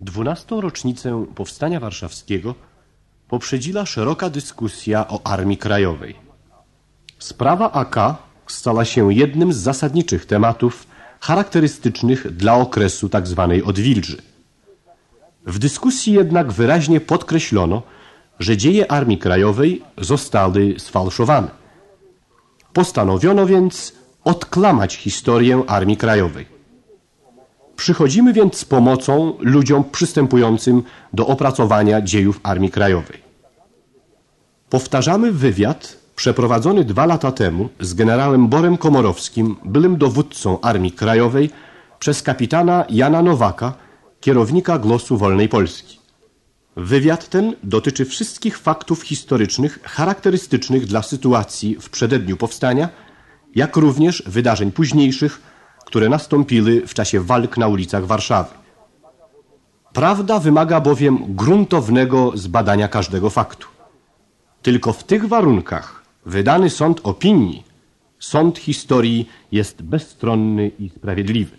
12. rocznicę Powstania Warszawskiego poprzedziła szeroka dyskusja o Armii Krajowej. Sprawa AK stała się jednym z zasadniczych tematów charakterystycznych dla okresu tzw. odwilży. W dyskusji jednak wyraźnie podkreślono, że dzieje Armii Krajowej zostały sfałszowane. Postanowiono więc odklamać historię Armii Krajowej. Przychodzimy więc z pomocą ludziom przystępującym do opracowania dziejów Armii Krajowej. Powtarzamy wywiad przeprowadzony 2 lata temu z generałem Borem Komorowskim, byłym dowódcą Armii Krajowej, przez kapitana Jana Nowaka, kierownika Głosu Wolnej Polski. Wywiad ten dotyczy wszystkich faktów historycznych charakterystycznych dla sytuacji w przededniu powstania, jak również wydarzeń późniejszych, które nastąpiły w czasie walk na ulicach Warszawy. Prawda wymaga bowiem gruntownego zbadania każdego faktu. Tylko w tych warunkach wydany sąd opinii, sąd historii jest bezstronny i sprawiedliwy.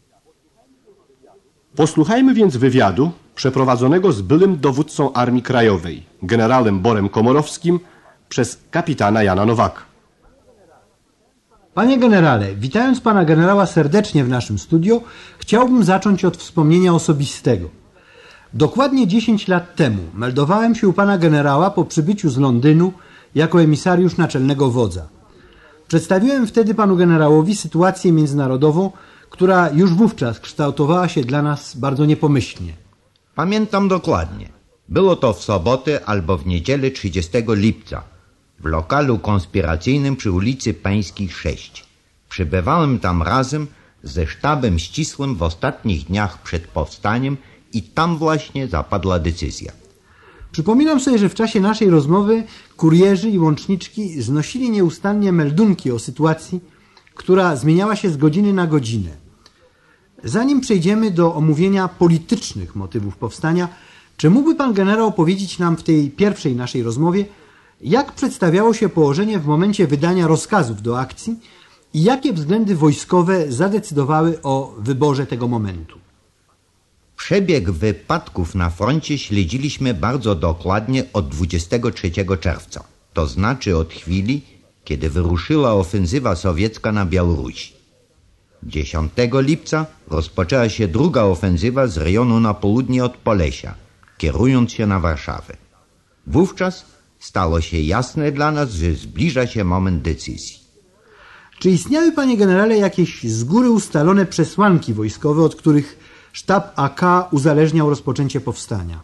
Posłuchajmy więc wywiadu przeprowadzonego z byłym dowódcą Armii Krajowej, generałem Borem Komorowskim, przez kapitana Jana Nowaka. Panie generale, witając pana generała serdecznie w naszym studio, chciałbym zacząć od wspomnienia osobistego. Dokładnie 10 lat temu meldowałem się u pana generała po przybyciu z Londynu jako emisariusz naczelnego wodza. Przedstawiłem wtedy panu generałowi sytuację międzynarodową, która już wówczas kształtowała się dla nas bardzo niepomyślnie. Pamiętam dokładnie. Było to w sobotę albo w niedzielę 30 lipca w lokalu konspiracyjnym przy ulicy Pańskiej 6. Przybywałem tam razem ze sztabem ścisłym w ostatnich dniach przed powstaniem i tam właśnie zapadła decyzja. Przypominam sobie, że w czasie naszej rozmowy kurierzy i łączniczki znosili nieustannie meldunki o sytuacji, która zmieniała się z godziny na godzinę. Zanim przejdziemy do omówienia politycznych motywów powstania, czy mógłby pan generał powiedzieć nam w tej pierwszej naszej rozmowie, jak przedstawiało się położenie w momencie wydania rozkazów do akcji i jakie względy wojskowe zadecydowały o wyborze tego momentu? Przebieg wypadków na froncie śledziliśmy bardzo dokładnie od 23 czerwca, to znaczy od chwili, kiedy wyruszyła ofensywa sowiecka na Białorusi. 10 lipca rozpoczęła się druga ofensywa z rejonu na południe od Polesia, kierując się na Warszawę. Wówczas stało się jasne dla nas, że zbliża się moment decyzji. Czy istniały, panie generale, jakieś z góry ustalone przesłanki wojskowe, od których sztab AK uzależniał rozpoczęcie powstania?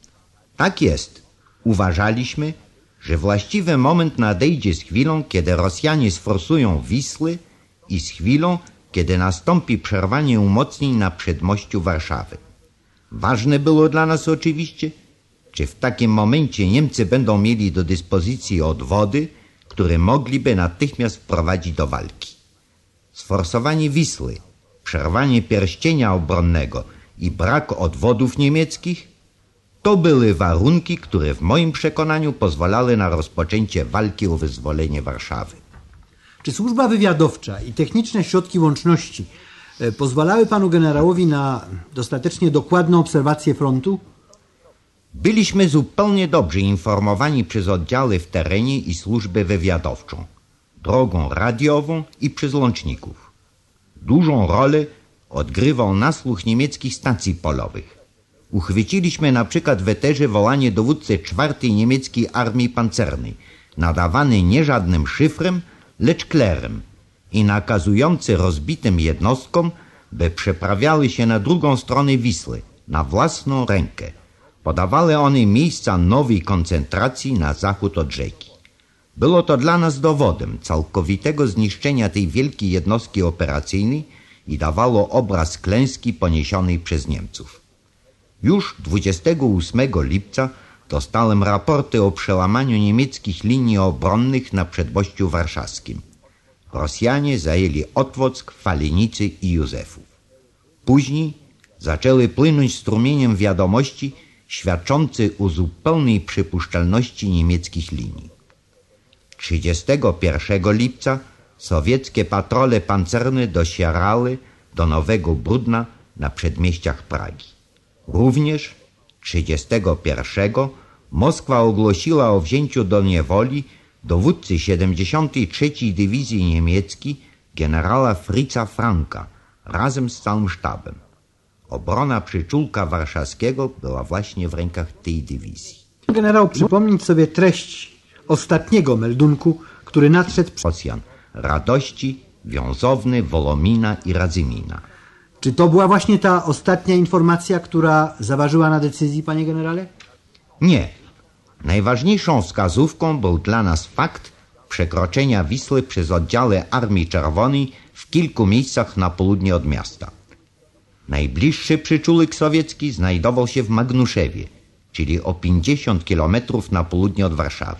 Tak jest. Uważaliśmy, że właściwy moment nadejdzie z chwilą, kiedy Rosjanie sforsują Wisły i z chwilą, kiedy nastąpi przerwanie umocnień na przedmościu Warszawy. Ważne było dla nas oczywiście, czy w takim momencie Niemcy będą mieli do dyspozycji odwody, które mogliby natychmiast wprowadzić do walki. Sforsowanie Wisły, przerwanie pierścienia obronnego i brak odwodów niemieckich to były warunki, które w moim przekonaniu pozwalały na rozpoczęcie walki o wyzwolenie Warszawy. Czy służba wywiadowcza i techniczne środki łączności pozwalały panu generałowi na dostatecznie dokładną obserwację frontu? Byliśmy zupełnie dobrze informowani przez oddziały w terenie i służbę wywiadowczą, drogą radiową i przez łączników. Dużą rolę odgrywał nasłuch niemieckich stacji polowych. Uchwyciliśmy na przykład w eterze wołanie dowódcy 4. niemieckiej armii pancernej, nadawane nie żadnym szyfrem, lecz klerem i nakazujący rozbitym jednostkom, by przeprawiały się na drugą stronę Wisły, na własną rękę. Podawały one miejsca nowej koncentracji na zachód od rzeki. Było to dla nas dowodem całkowitego zniszczenia tej wielkiej jednostki operacyjnej i dawało obraz klęski poniesionej przez Niemców. Już 28 lipca dostałem raporty o przełamaniu niemieckich linii obronnych na przedmościu warszawskim. Rosjanie zajęli Otwock, Falenicy i Józefów. Później zaczęły płynąć strumieniem wiadomości świadczący o zupełnej przypuszczalności niemieckich linii. 31 lipca sowieckie patrole pancerne dosierały do Nowego Brudna na przedmieściach Pragi. Również 31 Moskwa ogłosiła o wzięciu do niewoli dowódcy 73. Dywizji Niemieckiej generała Fritza Franka razem z całym sztabem. Obrona przyczółka warszawskiego była właśnie w rękach tej dywizji. Generał przypomnieć sobie treść ostatniego meldunku, który nadszedł Rosjan Radości, Wiązowny, Wolomina i Radzymina. Czy to była właśnie ta ostatnia informacja, która zaważyła na decyzji, panie generale? Nie. Najważniejszą wskazówką był dla nas fakt przekroczenia Wisły przez oddziały Armii Czerwonej w kilku miejscach na południe od miasta. Najbliższy przyczółek sowiecki znajdował się w Magnuszewie, czyli o 50 kilometrów na południe od Warszawy.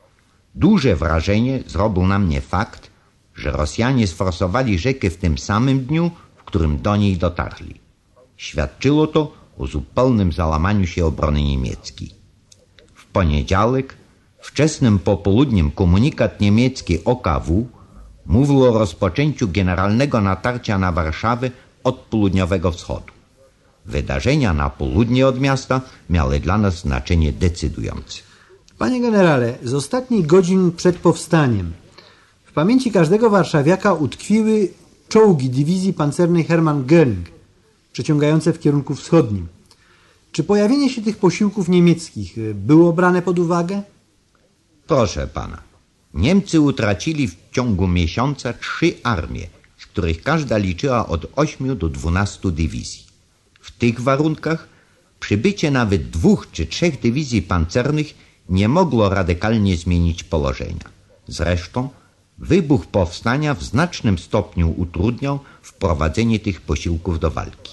Duże wrażenie zrobił na mnie fakt, że Rosjanie sforsowali rzekę w tym samym dniu, w którym do niej dotarli. Świadczyło to o zupełnym załamaniu się obrony niemieckiej. W poniedziałek, wczesnym popołudniem komunikat niemiecki OKW mówił o rozpoczęciu generalnego natarcia na Warszawę od południowego wschodu. Wydarzenia na południe od miasta miały dla nas znaczenie decydujące. Panie generale, z ostatnich godzin przed powstaniem w pamięci każdego warszawiaka utkwiły czołgi dywizji pancernej Hermann Göring, przeciągające w kierunku wschodnim. Czy pojawienie się tych posiłków niemieckich było brane pod uwagę? Proszę pana, Niemcy utracili w ciągu miesiąca 3 armie, z których każda liczyła od 8 do 12 dywizji. W tych warunkach przybycie nawet 2 czy 3 dywizji pancernych nie mogło radykalnie zmienić położenia. Zresztą wybuch powstania w znacznym stopniu utrudniał wprowadzenie tych posiłków do walki.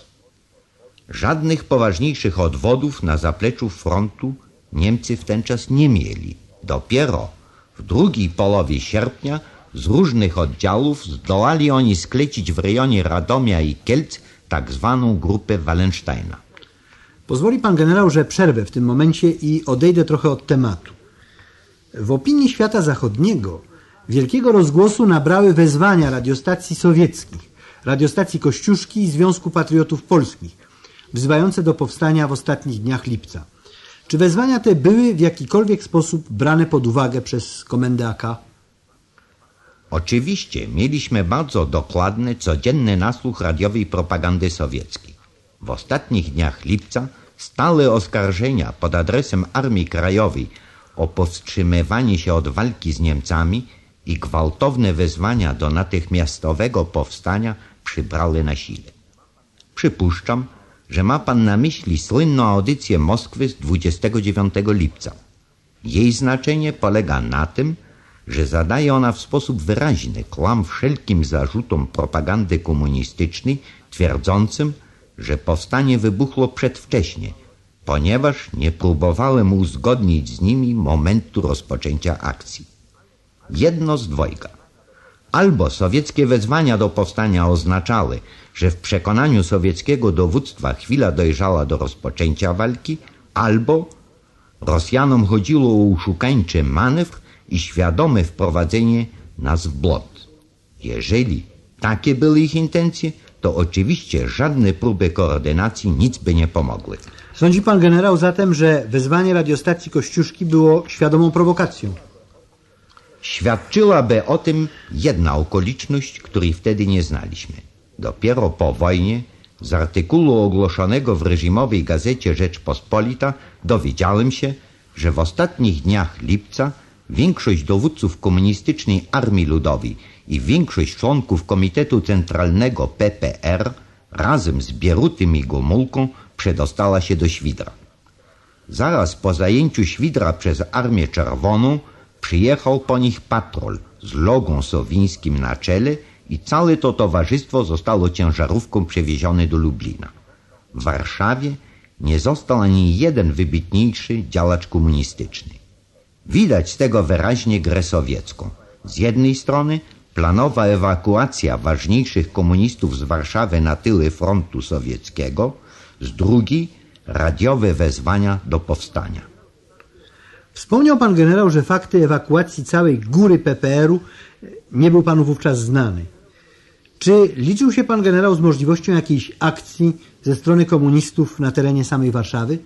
Żadnych poważniejszych odwodów na zapleczu frontu Niemcy w ten czas nie mieli. Dopiero w drugiej połowie sierpnia z różnych oddziałów zdołali oni sklecić w rejonie Radomia i Kielc tak zwaną grupę Wallensteina. Pozwoli pan generał, że przerwę w tym momencie i odejdę trochę od tematu. W opinii świata zachodniego wielkiego rozgłosu nabrały wezwania radiostacji sowieckich, radiostacji Kościuszki i Związku Patriotów Polskich, wzywające do powstania w ostatnich dniach lipca. Czy wezwania te były w jakikolwiek sposób brane pod uwagę przez komendę AK? Oczywiście mieliśmy bardzo dokładny, codzienny nasłuch radiowej propagandy sowieckiej. W ostatnich dniach lipca stale oskarżenia pod adresem Armii Krajowej o powstrzymywanie się od walki z Niemcami i gwałtowne wezwania do natychmiastowego powstania przybrały na sile. Przypuszczam, że ma pan na myśli słynną audycję Moskwy z 29 lipca. Jej znaczenie polega na tym, że zadaje ona w sposób wyraźny kłam wszelkim zarzutom propagandy komunistycznej twierdzącym, że powstanie wybuchło przedwcześnie, ponieważ nie próbowałem uzgodnić z nimi momentu rozpoczęcia akcji. Jedno z dwojga. Albo sowieckie wezwania do powstania oznaczały, że w przekonaniu sowieckiego dowództwa chwila dojrzała do rozpoczęcia walki, albo Rosjanom chodziło o oszukańczy manewr i świadome wprowadzenie nas w błąd. Jeżeli takie były ich intencje, to oczywiście żadne próby koordynacji nic by nie pomogły. Sądzi pan generał zatem, że wezwanie radiostacji Kościuszki było świadomą prowokacją? Świadczyłaby o tym jedna okoliczność, której wtedy nie znaliśmy. Dopiero po wojnie z artykułu ogłoszonego w reżimowej gazecie Rzeczpospolita dowiedziałem się, że w ostatnich dniach lipca większość dowódców komunistycznej Armii Ludowej i większość członków Komitetu Centralnego PPR razem z Bierutym i Gomulką przedostała się do Świdra. Zaraz po zajęciu Świdra przez Armię Czerwoną przyjechał po nich patrol z Logą Sowińskim na czele i całe to towarzystwo zostało ciężarówką przewiezione do Lublina. W Warszawie nie został ani jeden wybitniejszy działacz komunistyczny. Widać z tego wyraźnie grę sowiecką. Z jednej strony planowa ewakuacja ważniejszych komunistów z Warszawy na tyły frontu sowieckiego, z drugiej radiowe wezwania do powstania. Wspomniał pan generał, że fakty ewakuacji całej góry PPR-u nie był panu wówczas znany. Czy liczył się pan generał z możliwością jakiejś akcji ze strony komunistów na terenie samej Warszawy?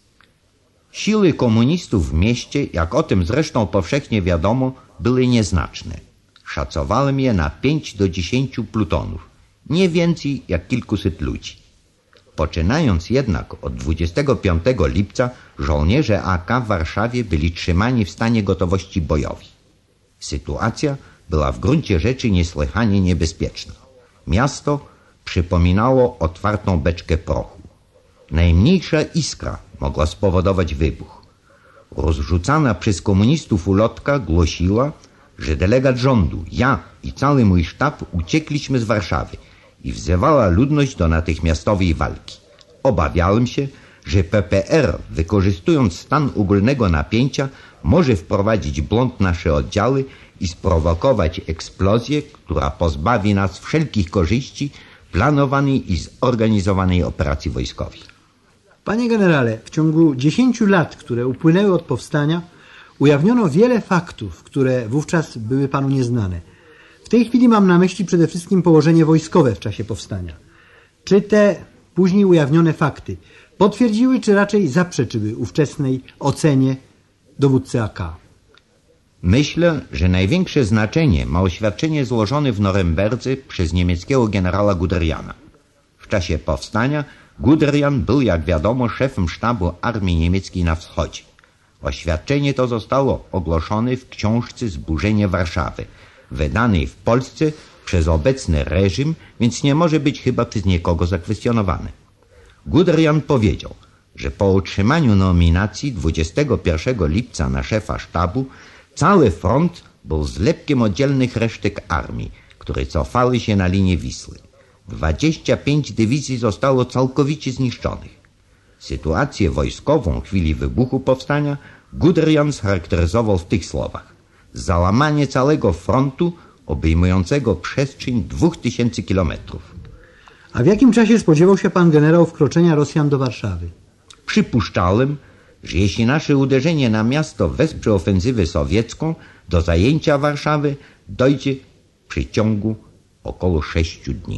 Siły komunistów w mieście, jak o tym zresztą powszechnie wiadomo, były nieznaczne. Szacowałem je na 5 do 10 plutonów, nie więcej jak kilkuset ludzi. Poczynając jednak od 25 lipca żołnierze AK w Warszawie byli trzymani w stanie gotowości bojowej. Sytuacja była w gruncie rzeczy niesłychanie niebezpieczna. Miasto przypominało otwartą beczkę prochu. Najmniejsza iskra mogła spowodować wybuch. Rozrzucana przez komunistów ulotka głosiła, że delegat rządu, ja i cały mój sztab uciekliśmy z Warszawy i wzywała ludność do natychmiastowej walki. Obawiałem się, że PPR, wykorzystując stan ogólnego napięcia, może wprowadzić w błąd nasze oddziały i sprowokować eksplozję, która pozbawi nas wszelkich korzyści planowanej i zorganizowanej operacji wojskowej. Panie generale, w ciągu 10 lat, które upłynęły od powstania, ujawniono wiele faktów, które wówczas były panu nieznane. W tej chwili mam na myśli przede wszystkim położenie wojskowe w czasie powstania. Czy te później ujawnione fakty potwierdziły, czy raczej zaprzeczyły ówczesnej ocenie dowódcy AK? Myślę, że największe znaczenie ma oświadczenie złożone w Norymberdze przez niemieckiego generała Guderiana. W czasie powstania Guderian był, jak wiadomo, szefem sztabu armii niemieckiej na wschodzie. Oświadczenie to zostało ogłoszone w książce Zburzenie Warszawy, wydanej w Polsce przez obecny reżim, więc nie może być chyba przez nikogo zakwestionowane. Guderian powiedział, że po otrzymaniu nominacji 21 lipca na szefa sztabu cały front był zlepkiem oddzielnych resztek armii, które cofały się na linię Wisły. 25 dywizji zostało całkowicie zniszczonych. Sytuację wojskową w chwili wybuchu powstania Guderian scharakteryzował w tych słowach: załamanie całego frontu obejmującego przestrzeń 2000 kilometrów. A w jakim czasie spodziewał się pan generał wkroczenia Rosjan do Warszawy? Przypuszczałem, że jeśli nasze uderzenie na miasto wesprze ofensywę sowiecką, do zajęcia Warszawy dojdzie w przeciągu około 6 dni.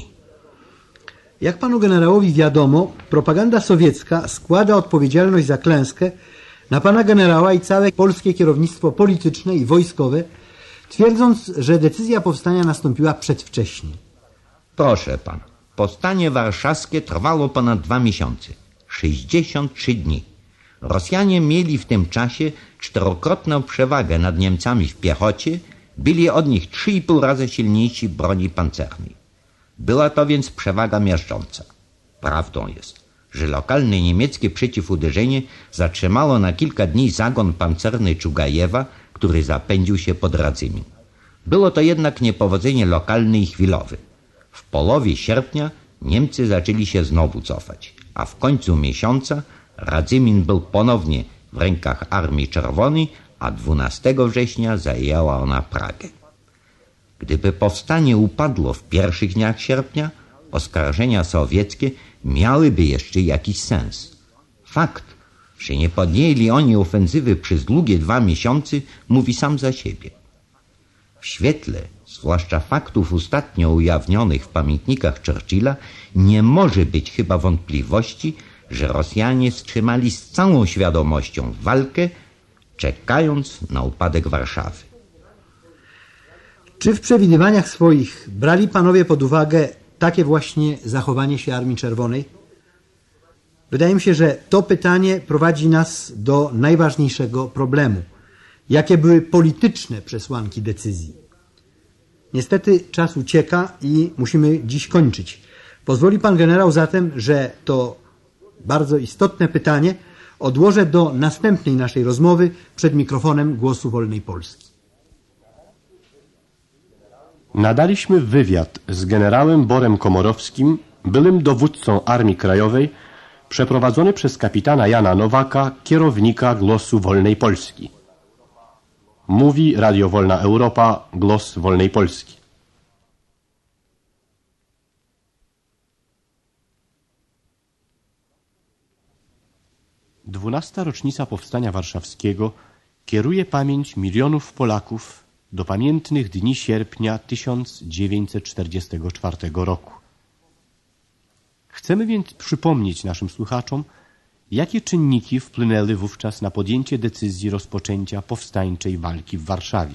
Jak panu generałowi wiadomo, propaganda sowiecka składa odpowiedzialność za klęskę na pana generała i całe polskie kierownictwo polityczne i wojskowe, twierdząc, że decyzja powstania nastąpiła przedwcześnie. Proszę pana, powstanie warszawskie trwało ponad 2 miesiące, 63 dni. Rosjanie mieli w tym czasie 4-krotną przewagę nad Niemcami w piechocie, byli od nich 3,5 razy silniejsi broni pancernej. Była to więc przewaga miażdżąca. Prawdą jest, że lokalne niemieckie przeciwuderzenie zatrzymało na kilka dni zagon pancerny Czugajewa, który zapędził się pod Radzymin. Było to jednak niepowodzenie lokalne i chwilowe. W połowie sierpnia Niemcy zaczęli się znowu cofać, a w końcu miesiąca Radzymin był ponownie w rękach Armii Czerwonej, a 12 września zajęła ona Pragę. Gdyby powstanie upadło w pierwszych dniach sierpnia, oskarżenia sowieckie miałyby jeszcze jakiś sens. Fakt, że nie podjęli oni ofensywy przez długie 2 miesiące, mówi sam za siebie. W świetle, zwłaszcza faktów ostatnio ujawnionych w pamiętnikach Churchilla, nie może być chyba wątpliwości, że Rosjanie wstrzymali z całą świadomością walkę, czekając na upadek Warszawy. Czy w przewidywaniach swoich brali panowie pod uwagę takie właśnie zachowanie się Armii Czerwonej? Wydaje mi się, że to pytanie prowadzi nas do najważniejszego problemu. Jakie były polityczne przesłanki decyzji? Niestety czas ucieka i musimy dziś kończyć. Pozwoli pan generał zatem, że to bardzo istotne pytanie odłożę do następnej naszej rozmowy przed mikrofonem Głosu Wolnej Polski. Nadaliśmy wywiad z generałem Borem Komorowskim, byłym dowódcą Armii Krajowej, przeprowadzony przez kapitana Jana Nowaka, kierownika Głosu Wolnej Polski. Mówi Radio Wolna Europa, Głos Wolnej Polski. Dwunasta rocznica Powstania Warszawskiego kieruje pamięć milionów Polaków do pamiętnych dni sierpnia 1944 roku. Chcemy więc przypomnieć naszym słuchaczom, jakie czynniki wpłynęły wówczas na podjęcie decyzji rozpoczęcia powstańczej walki w Warszawie.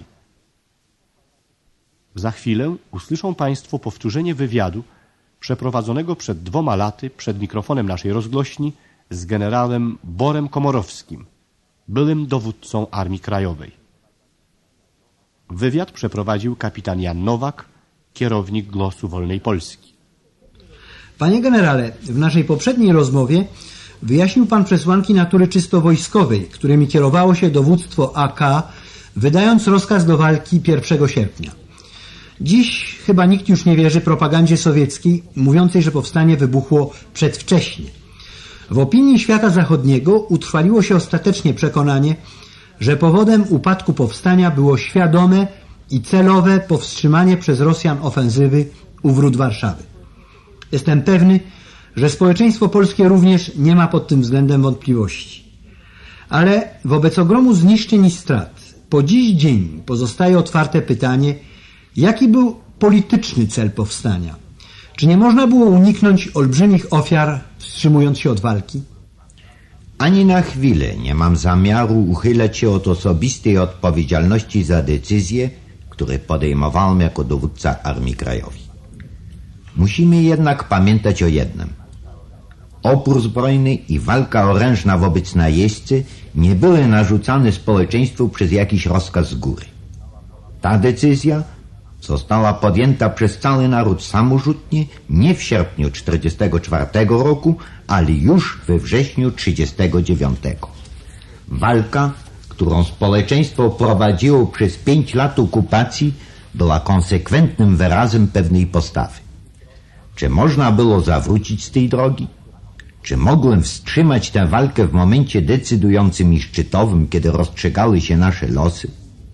Za chwilę usłyszą Państwo powtórzenie wywiadu przeprowadzonego przed 2 laty przed mikrofonem naszej rozgłośni z generałem Borem Komorowskim, byłym dowódcą Armii Krajowej. Wywiad przeprowadził kapitan Jan Nowak, kierownik Głosu Wolnej Polski. Panie generale, w naszej poprzedniej rozmowie wyjaśnił pan przesłanki natury czysto wojskowej, którymi kierowało się dowództwo AK, wydając rozkaz do walki 1 sierpnia. Dziś chyba nikt już nie wierzy propagandzie sowieckiej, mówiącej, że powstanie wybuchło przedwcześnie. W opinii świata zachodniego utrwaliło się ostatecznie przekonanie, że powodem upadku powstania było świadome i celowe powstrzymanie przez Rosjan ofensywy u wrót Warszawy. Jestem pewny, że społeczeństwo polskie również nie ma pod tym względem wątpliwości. Ale wobec ogromu zniszczeń i strat po dziś dzień pozostaje otwarte pytanie, jaki był polityczny cel powstania? Czy nie można było uniknąć olbrzymich ofiar, wstrzymując się od walki? Ani na chwilę nie mam zamiaru uchylać się od osobistej odpowiedzialności za decyzje, które podejmowałem jako dowódca Armii Krajowej. Musimy jednak pamiętać o jednym. Opór zbrojny i walka orężna wobec najeźdźcy nie były narzucane społeczeństwu przez jakiś rozkaz z góry. Ta decyzja została podjęta przez cały naród samorzutnie nie w sierpniu 1944 roku, ale już we wrześniu 1939. Walka, którą społeczeństwo prowadziło przez 5 lat okupacji, była konsekwentnym wyrazem pewnej postawy. Czy można było zawrócić z tej drogi? Czy mogłem wstrzymać tę walkę w momencie decydującym i szczytowym, kiedy rozstrzygały się nasze losy?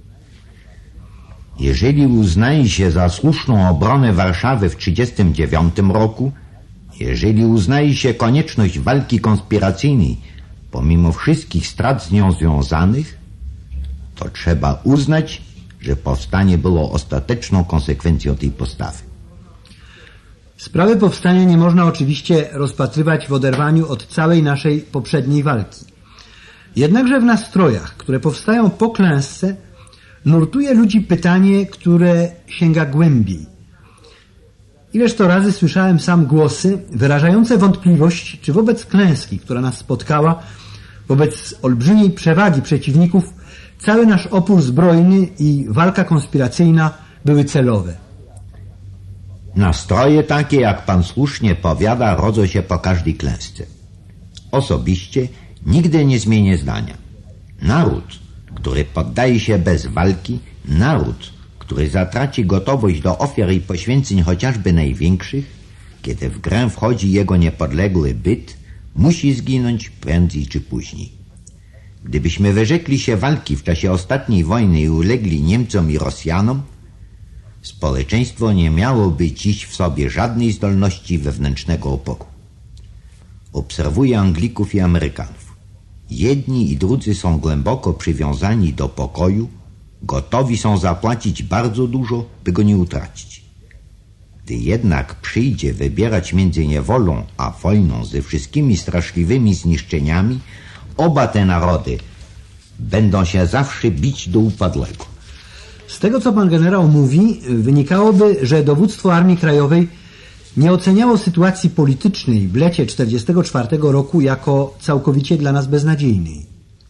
Jeżeli uznaje się za słuszną obronę Warszawy w 1939 roku, jeżeli uznaje się konieczność walki konspiracyjnej pomimo wszystkich strat z nią związanych, to trzeba uznać, że powstanie było ostateczną konsekwencją tej postawy. Sprawy powstania nie można oczywiście rozpatrywać w oderwaniu od całej naszej poprzedniej walki. Jednakże w nastrojach, które powstają po klęsce, nurtuje ludzi pytanie, które sięga głębiej. Ileż to razy słyszałem sam głosy wyrażające wątpliwość, czy wobec klęski, która nas spotkała, wobec olbrzymiej przewagi przeciwników, cały nasz opór zbrojny i walka konspiracyjna były celowe. Nastroje takie, jak pan słusznie powiada, rodzą się po każdej klęsce. Osobiście nigdy nie zmienię zdania. Naród, który poddaje się bez walki, naród, który zatraci gotowość do ofiar i poświęceń chociażby największych, kiedy w grę wchodzi jego niepodległy byt, musi zginąć prędzej czy później. Gdybyśmy wyrzekli się walki w czasie ostatniej wojny i ulegli Niemcom i Rosjanom, społeczeństwo nie miałoby dziś w sobie żadnej zdolności wewnętrznego oporu. Obserwuję Anglików i Amerykanów. Jedni i drudzy są głęboko przywiązani do pokoju, gotowi są zapłacić bardzo dużo, by go nie utracić. Gdy jednak przyjdzie wybierać między niewolą a wojną ze wszystkimi straszliwymi zniszczeniami, oba te narody będą się zawsze bić do upadłego. Z tego, co pan generał mówi, wynikałoby, że dowództwo Armii Krajowej nie oceniało sytuacji politycznej w lecie 1944 roku jako całkowicie dla nas beznadziejnej.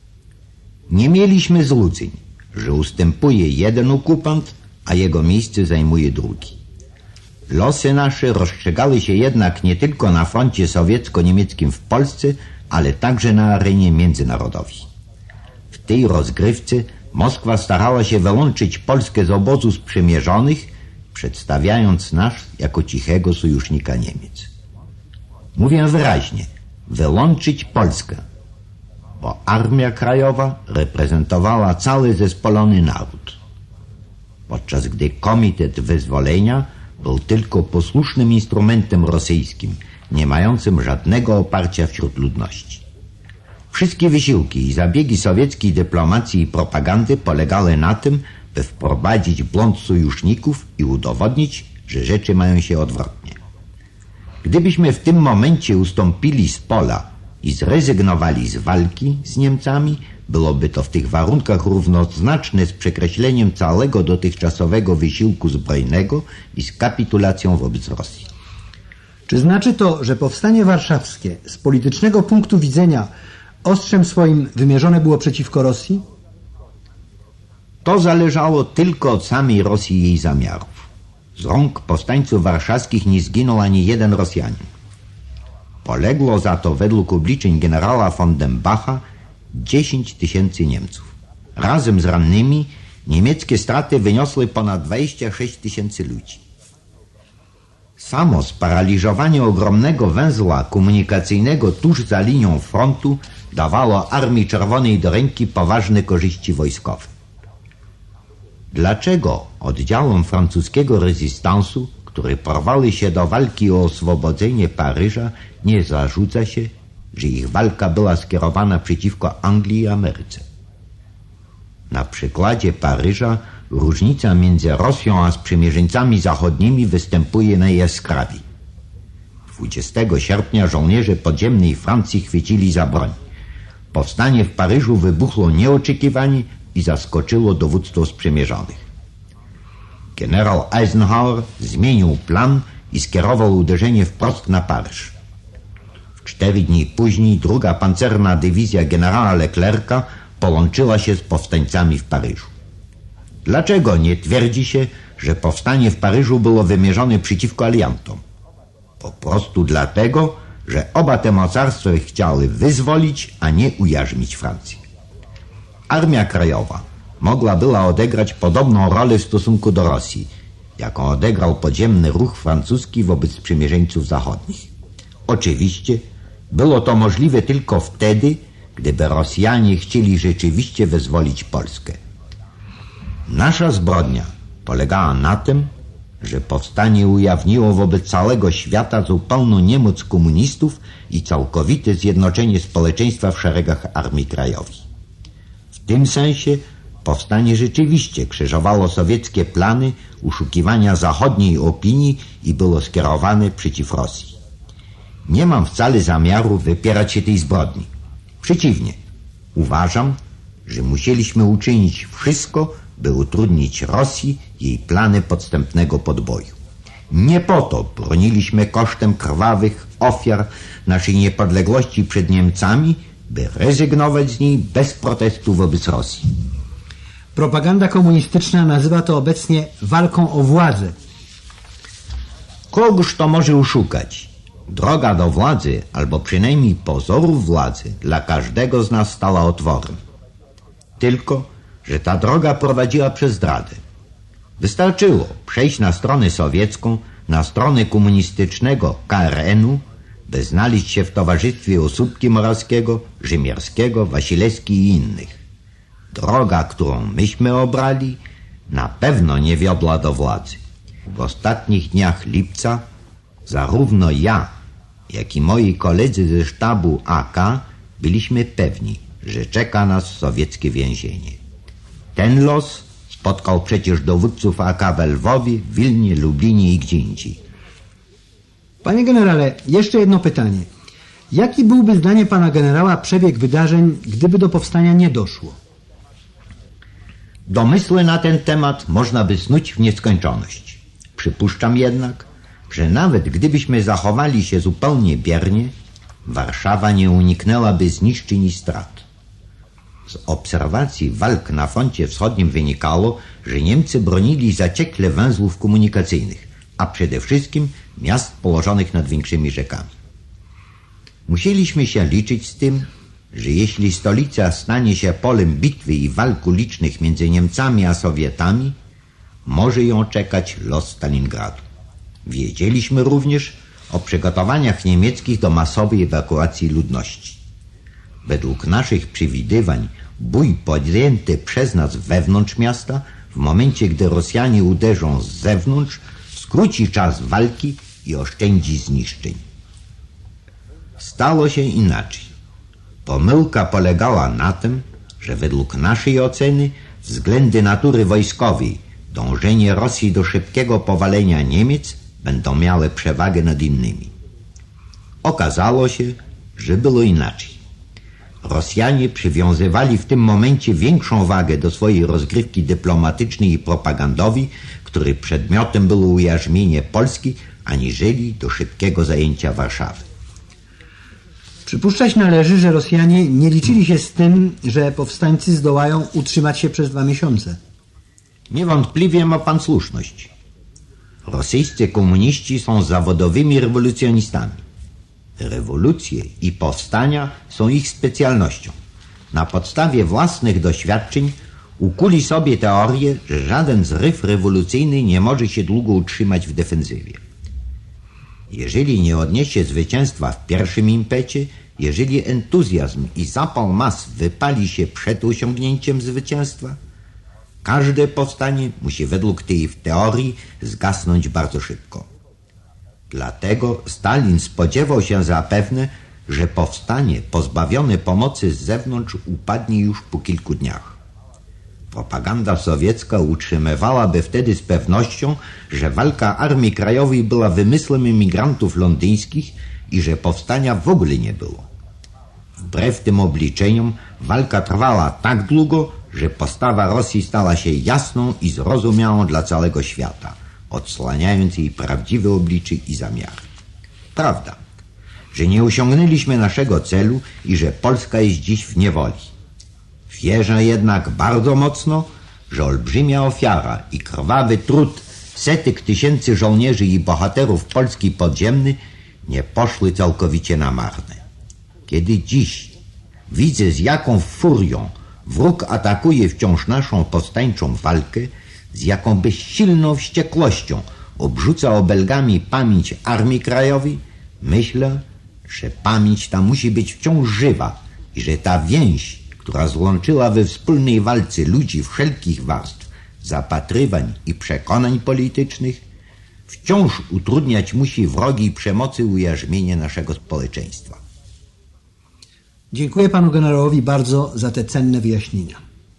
Nie mieliśmy złudzeń, że ustępuje jeden okupant, a jego miejsce zajmuje drugi. Losy nasze rozstrzygały się jednak nie tylko na froncie sowiecko-niemieckim w Polsce, ale także na arenie międzynarodowej. W tej rozgrywce Moskwa starała się wyłączyć Polskę z obozu sprzymierzonych, przedstawiając nas jako cichego sojusznika Niemiec. Mówię wyraźnie, wyłączyć Polskę, bo Armia Krajowa reprezentowała cały zespolony naród, podczas gdy Komitet Wyzwolenia był tylko posłusznym instrumentem rosyjskim, nie mającym żadnego oparcia wśród ludności. Wszystkie wysiłki i zabiegi sowieckiej dyplomacji i propagandy polegały na tym, by wprowadzić błąd sojuszników i udowodnić, że rzeczy mają się odwrotnie. Gdybyśmy w tym momencie ustąpili z pola i zrezygnowali z walki z Niemcami, byłoby to w tych warunkach równoznaczne z przekreśleniem całego dotychczasowego wysiłku zbrojnego i z kapitulacją wobec Rosji. Czy znaczy to, że powstanie warszawskie z politycznego punktu widzenia ostrzem swoim wymierzone było przeciwko Rosji? To zależało tylko od samej Rosji i jej zamiarów. Z rąk powstańców warszawskich nie zginął ani jeden Rosjanin. Poległo za to według obliczeń generała von Dembacha 10 000 Niemców. Razem z rannymi niemieckie straty wyniosły ponad 26 000 ludzi. Samo sparaliżowanie ogromnego węzła komunikacyjnego tuż za linią frontu dawało Armii Czerwonej do ręki poważne korzyści wojskowe. Dlaczego oddziałom francuskiego rezystansu, które porwały się do walki o oswobodzenie Paryża, nie zarzuca się, że ich walka była skierowana przeciwko Anglii i Ameryce? Na przykładzie Paryża różnica między Rosją a sprzymierzeńcami zachodnimi występuje najjaskrawiej. 20 sierpnia żołnierze podziemnej Francji chwycili za broń. Powstanie w Paryżu wybuchło nieoczekiwanie i zaskoczyło dowództwo sprzymierzonych. Generał Eisenhower zmienił plan i skierował uderzenie wprost na Paryż. W 4 dni później 2. pancerna dywizja generała Leclerca połączyła się z powstańcami w Paryżu. Dlaczego nie twierdzi się, że powstanie w Paryżu było wymierzone przeciwko aliantom? Po prostu dlatego, że oba te mocarstwa chciały wyzwolić, a nie ujarzmić Francję. Armia Krajowa mogła była odegrać podobną rolę w stosunku do Rosji, jaką odegrał podziemny ruch francuski wobec sprzymierzeńców zachodnich. Oczywiście było to możliwe tylko wtedy, gdyby Rosjanie chcieli rzeczywiście wyzwolić Polskę. Nasza zbrodnia polegała na tym, że powstanie ujawniło wobec całego świata zupełną niemoc komunistów i całkowite zjednoczenie społeczeństwa w szeregach Armii Krajowej. W tym sensie powstanie rzeczywiście krzyżowało sowieckie plany uszukiwania zachodniej opinii i było skierowane przeciw Rosji. Nie mam wcale zamiaru wypierać się tej zbrodni. Przeciwnie, uważam, że musieliśmy uczynić wszystko, by utrudnić Rosji jej plany podstępnego podboju. Nie po to broniliśmy kosztem krwawych ofiar naszej niepodległości przed Niemcami, by rezygnować z niej bez protestu wobec Rosji. Propaganda komunistyczna nazywa to obecnie walką o władzę. Kogoż to może oszukać? Droga do władzy, albo przynajmniej pozorów władzy, dla każdego z nas stała otworem. Tylko, że ta droga prowadziła przez zdradę. Wystarczyło przejść na stronę sowiecką, na stronę komunistycznego KRN-u, by znaleźć się w towarzystwie Osóbki Morawskiego, Rzymierskiego, Wasilewski i innych. Droga, którą myśmy obrali, na pewno nie wiodła do władzy. W ostatnich dniach lipca zarówno ja, jak i moi koledzy ze sztabu AK byliśmy pewni, że czeka nas sowieckie więzienie. Ten los spotkał przecież dowódców AK w Lwowie, Wilnie, Lublinie i gdzie indziej. Panie generale, jeszcze jedno pytanie. Jaki byłby zdanie pana generała przebieg wydarzeń, gdyby do powstania nie doszło? Domysły na ten temat można by snuć w nieskończoność. Przypuszczam jednak, że nawet gdybyśmy zachowali się zupełnie biernie, Warszawa nie uniknęłaby zniszczeń i strat. Z obserwacji walk na froncie wschodnim wynikało, że Niemcy bronili zaciekle węzłów komunikacyjnych, a przede wszystkim miast położonych nad większymi rzekami. Musieliśmy się liczyć z tym, że jeśli stolica stanie się polem bitwy i walk ulicznych między Niemcami a Sowietami, może ją czekać los Stalingradu. Wiedzieliśmy również o przygotowaniach niemieckich do masowej ewakuacji ludności. Według naszych przewidywań bój podjęty przez nas wewnątrz miasta, w momencie gdy Rosjanie uderzą z zewnątrz, skróci czas walki i oszczędzi zniszczeń. Stało się inaczej. Pomyłka polegała na tym, że według naszej oceny względy natury wojskowej, dążenie Rosji do szybkiego powalenia Niemiec będą miały przewagę nad innymi. Okazało się, że było inaczej. Rosjanie przywiązywali w tym momencie większą wagę do swojej rozgrywki dyplomatycznej i propagandowej, której przedmiotem było ujarzmienie Polski, aniżeli do szybkiego zajęcia Warszawy. Przypuszczać należy, że Rosjanie nie liczyli się z tym, że powstańcy zdołają utrzymać się przez 2 miesiące. Niewątpliwie ma pan słuszność. Rosyjscy komuniści są zawodowymi rewolucjonistami. Rewolucje i powstania są ich specjalnością. Na podstawie własnych doświadczeń ukuli sobie teorię, że żaden zryw rewolucyjny nie może się długo utrzymać w defensywie. Jeżeli nie odniesie zwycięstwa w pierwszym impecie, jeżeli entuzjazm i zapał mas wypali się przed osiągnięciem zwycięstwa, każde powstanie musi według tej teorii zgasnąć bardzo szybko. Dlatego Stalin spodziewał się zapewne, że powstanie pozbawione pomocy z zewnątrz upadnie już po kilku dniach. Propaganda sowiecka utrzymywałaby wtedy z pewnością, że walka Armii Krajowej była wymysłem emigrantów londyńskich i że powstania w ogóle nie było. Wbrew tym obliczeniom walka trwała tak długo, że postawa Rosji stała się jasną i zrozumiałą dla całego świata, odsłaniając jej prawdziwe oblicze i zamiary. Prawda, że nie osiągnęliśmy naszego celu i że Polska jest dziś w niewoli. Wierzę jednak bardzo mocno, że olbrzymia ofiara i krwawy trud setek tysięcy żołnierzy i bohaterów Polski podziemnej nie poszły całkowicie na marne. Kiedy dziś widzę, z jaką furią wróg atakuje wciąż naszą powstańczą walkę, z jaką bezsilną wściekłością obrzuca obelgami pamięć Armii Krajowej, myślę, że pamięć ta musi być wciąż żywa i że ta więź, która złączyła we wspólnej walce ludzi wszelkich warstw, zapatrywań i przekonań politycznych, wciąż utrudniać musi wrogiej przemocy ujarzmienie naszego społeczeństwa. Dziękuję panu generałowi bardzo za te cenne wyjaśnienia.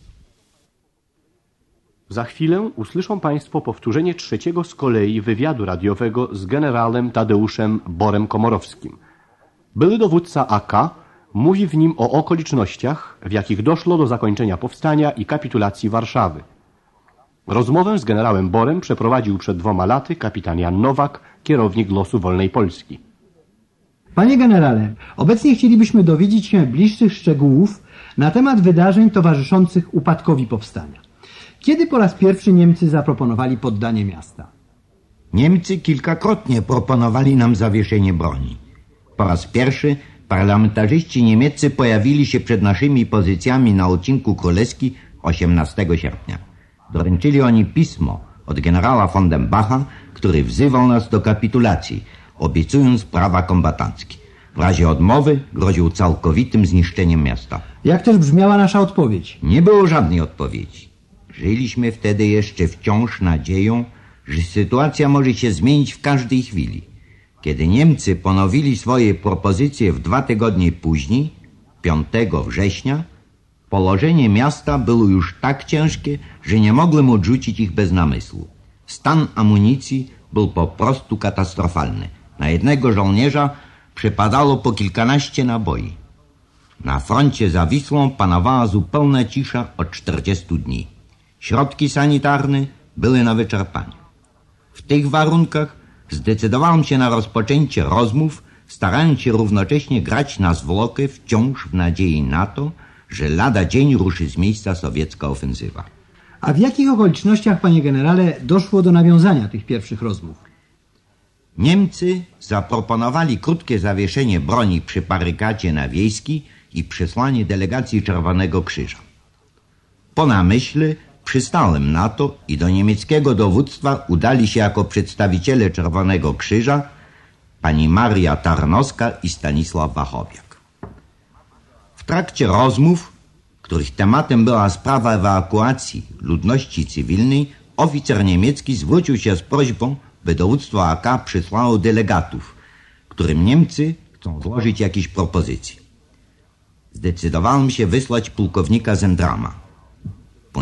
Za chwilę usłyszą państwo powtórzenie 3. z kolei wywiadu radiowego z generałem Tadeuszem Borem Komorowskim. Były dowódca AK mówi w nim o okolicznościach, w jakich doszło do zakończenia powstania i kapitulacji Warszawy. Rozmowę z generałem Borem przeprowadził przed 2 laty kapitan Jan Nowak, kierownik Losu Wolnej Polski. Panie generale, obecnie chcielibyśmy dowiedzieć się bliższych szczegółów na temat wydarzeń towarzyszących upadkowi powstania. Kiedy po raz pierwszy Niemcy zaproponowali poddanie miasta? Niemcy kilkakrotnie proponowali nam zawieszenie broni. Po raz pierwszy parlamentarzyści niemieccy pojawili się przed naszymi pozycjami na odcinku Królewski 18 sierpnia. Doręczyli oni pismo od generała von den Bacha, który wzywał nas do kapitulacji, obiecując prawa kombatanckie. W razie odmowy groził całkowitym zniszczeniem miasta. Jak też brzmiała nasza odpowiedź? Nie było żadnej odpowiedzi. Żyliśmy wtedy jeszcze wciąż nadzieją, że sytuacja może się zmienić w każdej chwili. Kiedy Niemcy ponowili swoje propozycje w 2 tygodnie później, 5 września, położenie miasta było już tak ciężkie, że nie mogłem odrzucić ich bez namysłu. Stan amunicji był po prostu katastrofalny. Na jednego żołnierza przypadało po kilkanaście naboi. Na froncie za Wisłą panowała zupełna cisza od 40 dni. Środki sanitarne były na wyczerpaniu. W tych warunkach zdecydowałem się na rozpoczęcie rozmów, starając się równocześnie grać na zwłokę wciąż w nadziei na to, że lada dzień ruszy z miejsca sowiecka ofensywa. A w jakich okolicznościach, panie generale, doszło do nawiązania tych pierwszych rozmów? Niemcy zaproponowali krótkie zawieszenie broni przy barykadzie na Wiejskiej i przesłanie delegacji Czerwonego Krzyża. Po namyśle przystałem na to i do niemieckiego dowództwa udali się jako przedstawiciele Czerwonego Krzyża pani Maria Tarnowska i Stanisław Wachowiak. W trakcie rozmów, których tematem była sprawa ewakuacji ludności cywilnej, oficer niemiecki zwrócił się z prośbą, by dowództwo AK przysłało delegatów, którym Niemcy chcą złożyć jakieś propozycje. Zdecydowałem się wysłać pułkownika Zendrama. Po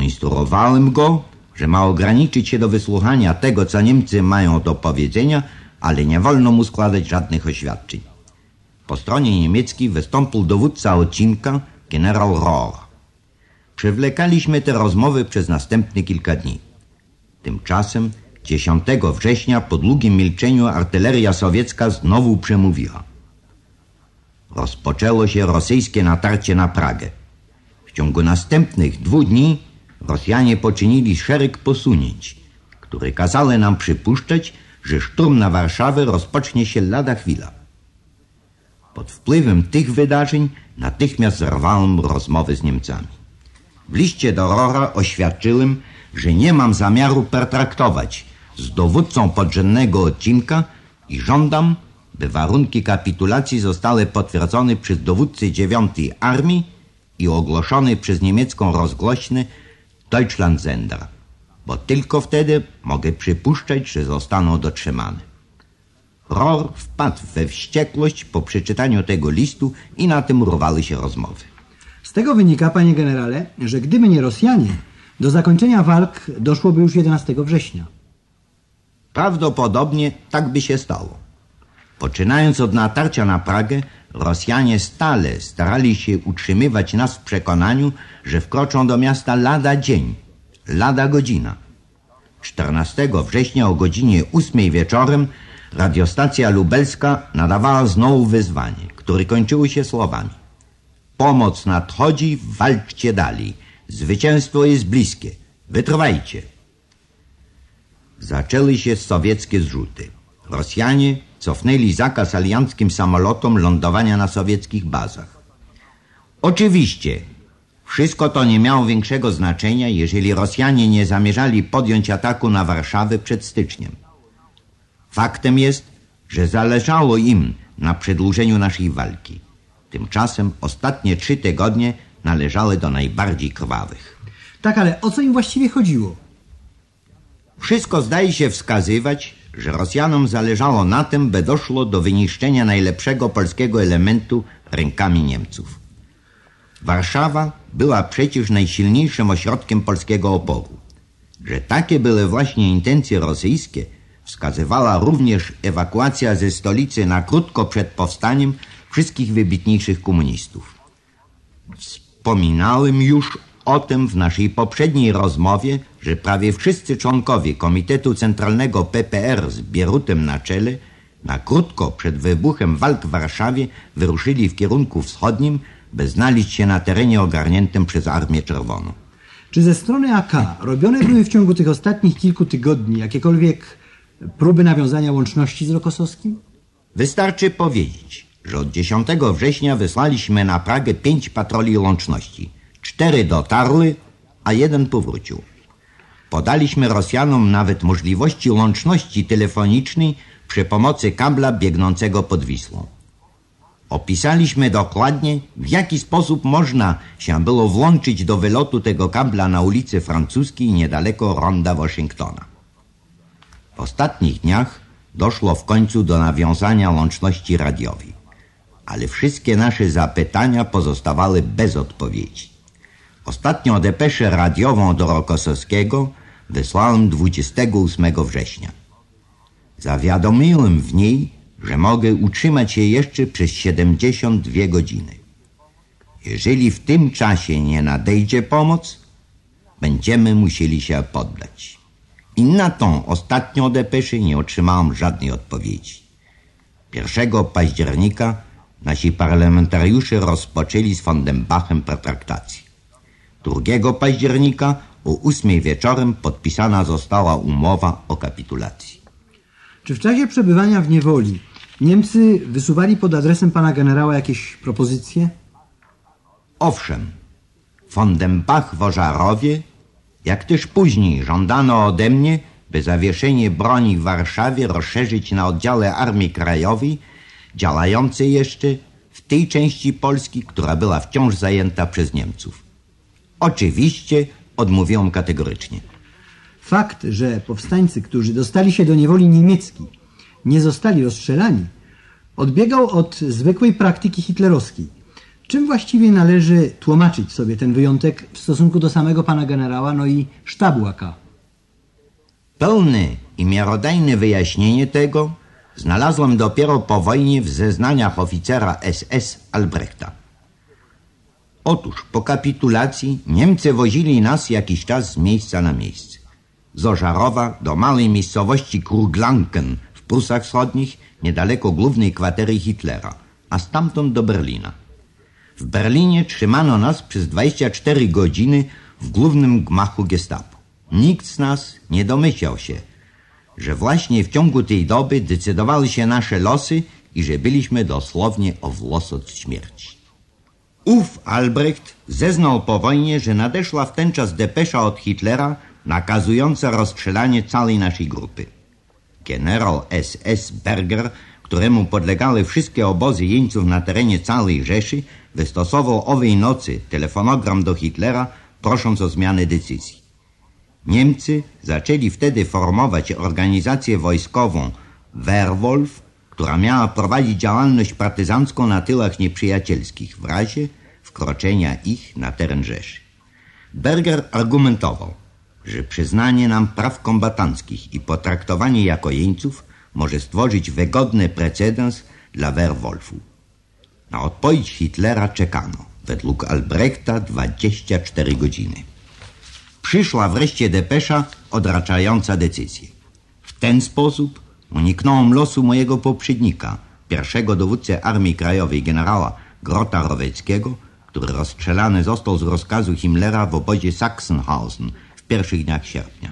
Poinstruowałem go, że ma ograniczyć się do wysłuchania tego, co Niemcy mają do powiedzenia, ale nie wolno mu składać żadnych oświadczeń. Po stronie niemieckiej wystąpił dowódca odcinka, generał Rohr. Przewlekaliśmy te rozmowy przez następne kilka dni. Tymczasem 10 września po długim milczeniu artyleria sowiecka znowu przemówiła. Rozpoczęło się rosyjskie natarcie na Pragę. W ciągu następnych 2 dni Rosjanie poczynili szereg posunięć, które kazały nam przypuszczać, że szturm na Warszawę rozpocznie się lada chwila. Pod wpływem tych wydarzeń natychmiast zerwałem rozmowy z Niemcami. W liście do Rohra oświadczyłem, że nie mam zamiaru pertraktować z dowódcą podrzędnego odcinka i żądam, by warunki kapitulacji zostały potwierdzone przez dowódcę 9 Armii i ogłoszone przez niemiecką rozgłośnię Deutschlandsender, bo tylko wtedy mogę przypuszczać, że zostaną dotrzymane. Rohr wpadł we wściekłość po przeczytaniu tego listu i na tym urwały się rozmowy. Z tego wynika, panie generale, że gdyby nie Rosjanie, do zakończenia walk doszłoby już 11 września. Prawdopodobnie tak by się stało. Poczynając od natarcia na Pragę, Rosjanie stale starali się utrzymywać nas w przekonaniu, że wkroczą do miasta lada dzień, lada godzina. 14 września o godzinie 8 wieczorem radiostacja lubelska nadawała znowu wezwanie, które kończyło się słowami: pomoc nadchodzi, walczcie dalej, zwycięstwo jest bliskie, wytrwajcie. Zaczęły się sowieckie zrzuty. Rosjanie cofnęli zakaz alianckim samolotom lądowania na sowieckich bazach. Oczywiście, wszystko to nie miało większego znaczenia, jeżeli Rosjanie nie zamierzali podjąć ataku na Warszawę przed styczniem. Faktem jest, że zależało im na przedłużeniu naszej walki. Tymczasem ostatnie 3 tygodnie należały do najbardziej krwawych. Tak, ale o co im właściwie chodziło? Wszystko zdaje się wskazywać, że Rosjanom zależało na tym, by doszło do wyniszczenia najlepszego polskiego elementu rękami Niemców. Warszawa była przecież najsilniejszym ośrodkiem polskiego oporu. Że takie były właśnie intencje rosyjskie, wskazywała również ewakuacja ze stolicy na krótko przed powstaniem wszystkich wybitniejszych komunistów. Wspominałem już o tym w naszej poprzedniej rozmowie, że prawie wszyscy członkowie Komitetu Centralnego PPR z Bierutem na czele na krótko przed wybuchem walk w Warszawie wyruszyli w kierunku wschodnim, by znaleźć się na terenie ogarniętym przez Armię Czerwoną. Czy ze strony AK robione były w ciągu tych ostatnich kilku tygodni jakiekolwiek próby nawiązania łączności z Rokosowskim? Wystarczy powiedzieć, że od 10 września wysłaliśmy na Pragę 5 patroli łączności. 4 dotarły, a 1 powrócił. Podaliśmy Rosjanom nawet możliwości łączności telefonicznej przy pomocy kabla biegnącego pod Wisłą. Opisaliśmy dokładnie, w jaki sposób można się było włączyć do wylotu tego kabla na ulicy Francuskiej niedaleko ronda Waszyngtona. W ostatnich dniach doszło w końcu do nawiązania łączności radiowej, ale wszystkie nasze zapytania pozostawały bez odpowiedzi. Ostatnią depeszę radiową do Rokosowskiego wysłałem 28 września. Zawiadomiłem w niej, że mogę utrzymać się jeszcze przez 72 godziny. Jeżeli w tym czasie nie nadejdzie pomoc, będziemy musieli się poddać. I na tą ostatnią depeszę nie otrzymałem żadnej odpowiedzi. 1 października nasi parlamentariusze rozpoczęli z von dem Bachem pertraktację. 2 października o 8 wieczorem podpisana została umowa o kapitulacji. Czy w czasie przebywania w niewoli Niemcy wysuwali pod adresem pana generała jakieś propozycje? Owszem, von dem Bach w Ożarowie, jak też później żądano ode mnie, by zawieszenie broni w Warszawie rozszerzyć na oddziale Armii Krajowej, działające jeszcze w tej części Polski, która była wciąż zajęta przez Niemców. Oczywiście odmówiłem kategorycznie. Fakt, że powstańcy, którzy dostali się do niewoli niemieckiej, nie zostali rozstrzelani, odbiegał od zwykłej praktyki hitlerowskiej. Czym właściwie należy tłumaczyć sobie ten wyjątek w stosunku do samego pana generała, no i sztabu AK? Pełne i miarodajne wyjaśnienie tego znalazłem dopiero po wojnie w zeznaniach oficera SS Albrechta. Otóż po kapitulacji Niemcy wozili nas jakiś czas z miejsca na miejsce. Z Ożarowa do małej miejscowości Kruglanken w Prusach Wschodnich, niedaleko głównej kwatery Hitlera, a stamtąd do Berlina. W Berlinie trzymano nas przez 24 godziny w głównym gmachu gestapo. Nikt z nas nie domyślał się, że właśnie w ciągu tej doby decydowały się nasze losy i że byliśmy dosłownie o włos od śmierci. Ów Albrecht zeznał po wojnie, że nadeszła w ten czas depesza od Hitlera nakazująca rozstrzelanie całej naszej grupy. Generał SS Berger, któremu podlegały wszystkie obozy jeńców na terenie całej Rzeszy, wystosował owej nocy telefonogram do Hitlera, prosząc o zmianę decyzji. Niemcy zaczęli wtedy formować organizację wojskową Werwolf, która miała prowadzić działalność partyzancką na tyłach nieprzyjacielskich w razie wkroczenia ich na teren Rzeszy. Berger argumentował, że przyznanie nam praw kombatanckich i potraktowanie jako jeńców może stworzyć wygodny precedens dla Werwolfu. Na odpowiedź Hitlera czekano, według Albrechta, 24 godziny. Przyszła wreszcie depesza odraczająca decyzję. W ten sposób uniknąłem losu mojego poprzednika, pierwszego dowódcę Armii Krajowej generała Grota Roweckiego, który rozstrzelany został z rozkazu Himmlera w obozie Sachsenhausen w pierwszych dniach sierpnia.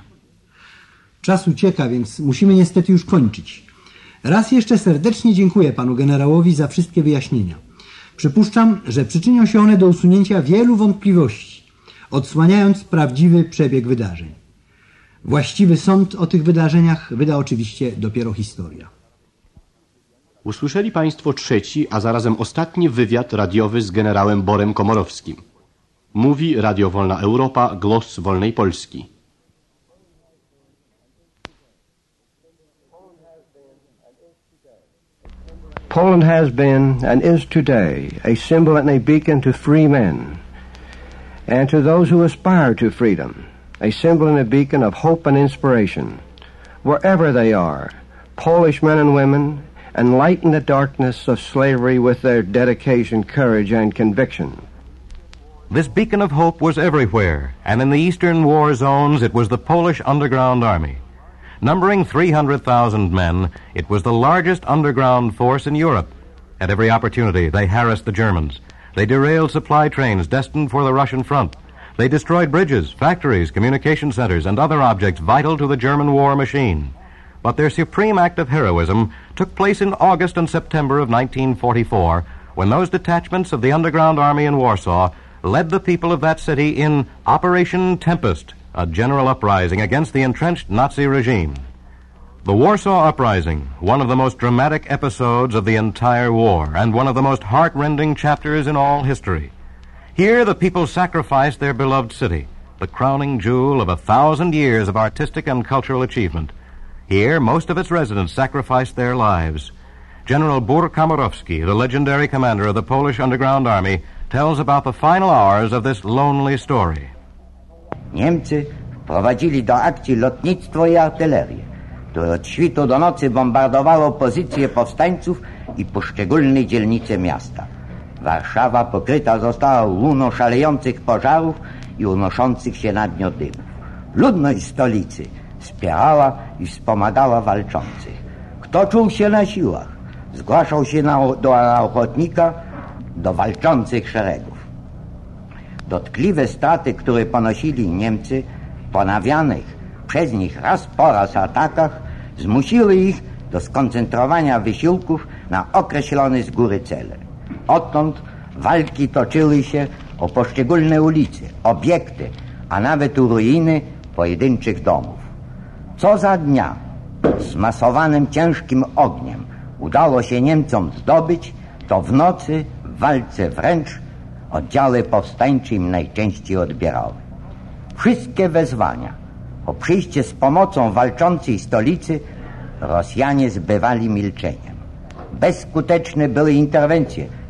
Czas ucieka, więc musimy niestety już kończyć. Raz jeszcze serdecznie dziękuję panu generałowi za wszystkie wyjaśnienia. Przypuszczam, że przyczynią się one do usunięcia wielu wątpliwości, odsłaniając prawdziwy przebieg wydarzeń. Właściwy sąd o tych wydarzeniach wyda oczywiście dopiero historia. Usłyszeli Państwo trzeci, a zarazem ostatni wywiad radiowy z generałem Borem Komorowskim. Mówi Radio Wolna Europa, głos wolnej Polski. Poland has been and is today a symbol and a beacon to free men and to those who aspire to freedom, a symbol and a beacon of hope and inspiration. Wherever they are, Polish men and women enlighten the darkness of slavery with their dedication, courage, and conviction. This beacon of hope was everywhere, and in the eastern war zones it was the Polish Underground Army. Numbering 300,000 men, it was the largest underground force in Europe. At every opportunity, they harassed the Germans. They derailed supply trains destined for the Russian front. They destroyed bridges, factories, communication centers, and other objects vital to the German war machine. But their supreme act of heroism took place in August and September of 1944, when those detachments of the Underground Army in Warsaw led the people of that city in Operation Tempest, a general uprising against the entrenched Nazi regime. The Warsaw Uprising, one of the most dramatic episodes of the entire war, and one of the most heart-rending chapters in all history. Here the people sacrificed their beloved city, the crowning jewel of 1,000 years of artistic and cultural achievement. Here most of its residents sacrificed their lives. General Bor Komorowski, the legendary commander of the Polish Underground Army, tells about the final hours of this lonely story. Niemcy wprowadzili do akcji lotnictwo i artylerię, które od świtu do nocy bombardowało pozycje powstańców i poszczególne dzielnice miasta. Warszawa pokryta została łuną szalejących pożarów i unoszących się nad nią dymów. Ludność stolicy wspierała i wspomagała walczących. Kto czuł się na siłach, zgłaszał się do ochotnika, do walczących szeregów. Dotkliwe straty, które ponosili Niemcy w ponawianych przez nich raz po raz atakach, zmusiły ich do skoncentrowania wysiłków na określone z góry cele. Odtąd walki toczyły się o poszczególne ulice, obiekty, a nawet o ruiny pojedynczych domów. Co za dnia, zmasowanym ciężkim ogniem, udało się Niemcom zdobyć, to w nocy w walce wręcz oddziały powstańcze im najczęściej odbierały. Wszystkie wezwania o przyjście z pomocą walczącej stolicy Rosjanie zbywali milczeniem. Bezskuteczne były interwencje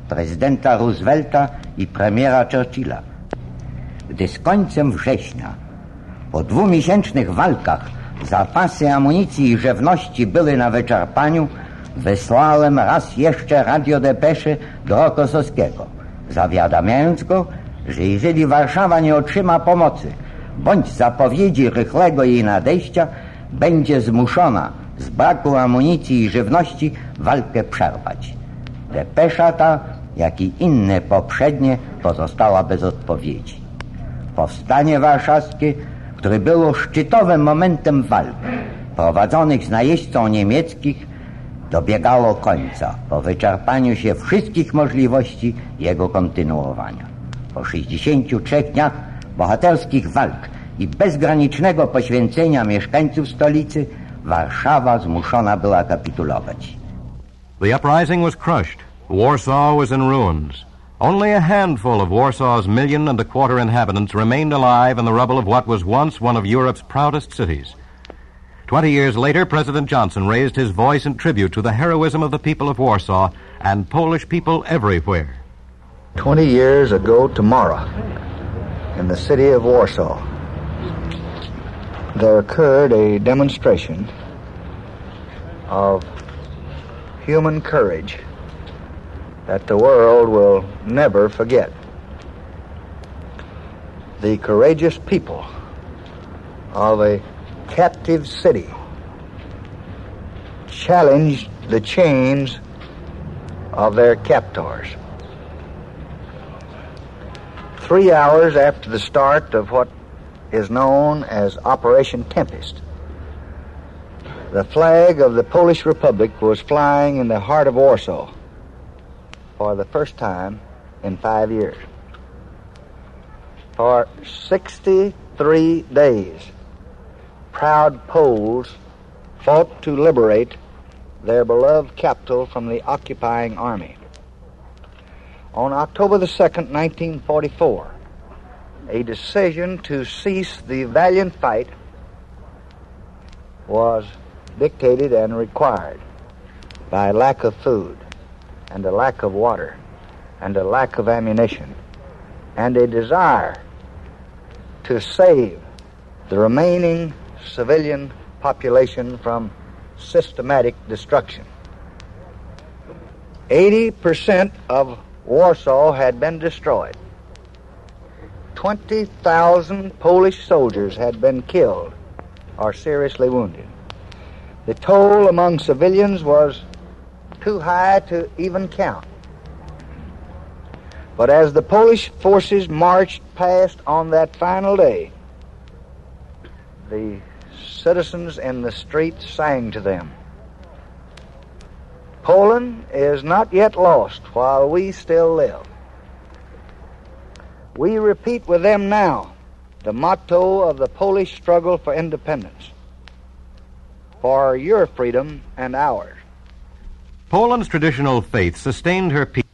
prezydenta Roosevelta i premiera Churchilla. Gdy z końcem września, po 2-miesięcznych walkach, zapasy amunicji i żywności były na wyczerpaniu, wysłałem raz jeszcze radiodepesze do Rokosowskiego, zawiadamiając go, że jeżeli Warszawa nie otrzyma pomocy bądź zapowiedzi rychłego jej nadejścia, będzie zmuszona z braku amunicji i żywności walkę przerwać. Depesza ta, jak i inne poprzednie, pozostała bez odpowiedzi. Powstanie warszawskie, które było szczytowym momentem walk prowadzonych z najeźdźcą niemieckich, dobiegało końca po wyczerpaniu się wszystkich możliwości jego kontynuowania. Po 63 dniach bohaterskich walk i bezgranicznego poświęcenia mieszkańców stolicy, Warszawa zmuszona była kapitulować. The uprising was crushed. Warsaw was in ruins. Only a handful of Warsaw's 1.25 million inhabitants remained alive in the rubble of what was once one of Europe's proudest cities. 20 years later, President Johnson raised his voice in tribute to the heroism of the people of Warsaw and Polish people everywhere. 20 years ago tomorrow, in the city of Warsaw, there occurred a demonstration of human courage that the world will never forget. The courageous people of a captive city challenged the chains of their captors. 3 hours after the start of what is known as Operation Tempest, the flag of the Polish Republic was flying in the heart of Warsaw for the first time in 5 years. For 63 days, proud Poles fought to liberate their beloved capital from the occupying army. On October the 2nd, 1944, a decision to cease the valiant fight was dictated and required by lack of food and a lack of water and a lack of ammunition and a desire to save the remaining civilian population from systematic destruction. 80% of Warsaw had been destroyed. 20,000 Polish soldiers had been killed or seriously wounded. The toll among civilians was too high to even count. But as the Polish forces marched past on that final day, the citizens in the streets sang to them, "Poland is not yet lost while we still live." We repeat with them now the motto of the Polish struggle for independence, for your freedom and ours. Poland's traditional faith sustained her people.